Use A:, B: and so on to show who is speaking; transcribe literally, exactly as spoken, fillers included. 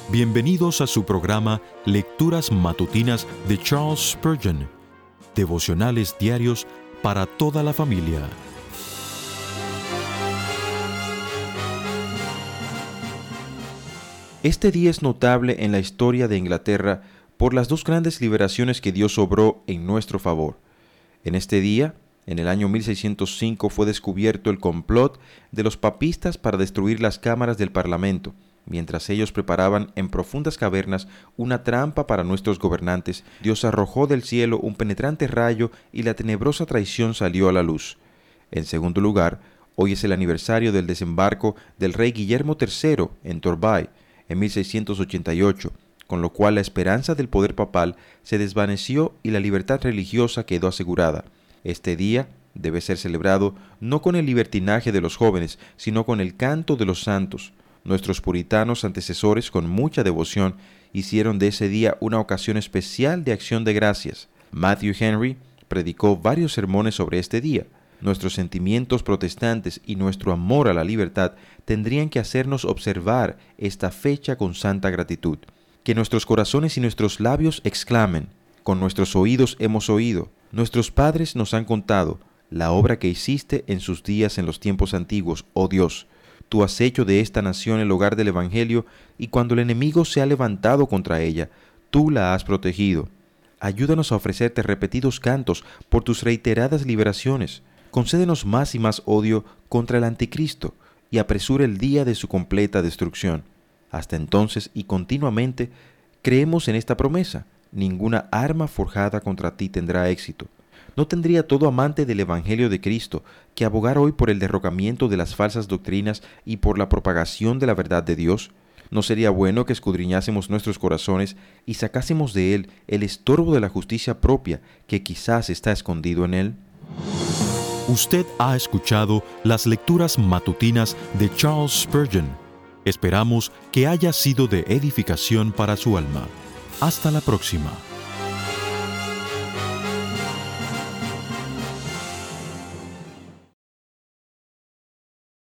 A: Bienvenidos a su programa Lecturas Matutinas de Charles Spurgeon, devocionales diarios para toda la familia.
B: Este día es notable en la historia de Inglaterra por las dos grandes liberaciones que Dios obró en nuestro favor. En este día, en el año mil seiscientos cinco, fue descubierto el complot de los papistas para destruir las cámaras del Parlamento. Mientras ellos preparaban en profundas cavernas una trampa para nuestros gobernantes, Dios arrojó del cielo un penetrante rayo y la tenebrosa traición salió a la luz. En segundo lugar, hoy es el aniversario del desembarco del rey Guillermo tercero en Torbay en mil seiscientos ochenta y ocho, con lo cual la esperanza del poder papal se desvaneció y la libertad religiosa quedó asegurada. Este día debe ser celebrado no con el libertinaje de los jóvenes, sino con el canto de los santos. Nuestros puritanos antecesores, con mucha devoción, hicieron de ese día una ocasión especial de acción de gracias. Matthew Henry predicó varios sermones sobre este día. Nuestros sentimientos protestantes y nuestro amor a la libertad tendrían que hacernos observar esta fecha con santa gratitud. Que nuestros corazones y nuestros labios exclamen: con nuestros oídos hemos oído, nuestros padres nos han contado la obra que hiciste en sus días en los tiempos antiguos, oh Dios. Tú has hecho de esta nación el hogar del Evangelio, y cuando el enemigo se ha levantado contra ella, tú la has protegido. Ayúdanos a ofrecerte repetidos cantos por tus reiteradas liberaciones. Concédenos más y más odio contra el anticristo, y apresura el día de su completa destrucción. Hasta entonces y continuamente creemos en esta promesa: ninguna arma forjada contra ti tendrá éxito. ¿No tendría todo amante del Evangelio de Cristo que abogar hoy por el derrocamiento de las falsas doctrinas y por la propagación de la verdad de Dios? ¿No sería bueno que escudriñásemos nuestros corazones y sacásemos de él el estorbo de la justicia propia que quizás está escondido en él?
A: Usted ha escuchado las lecturas matutinas de Charles Spurgeon. Esperamos que haya sido de edificación para su alma. Hasta la próxima.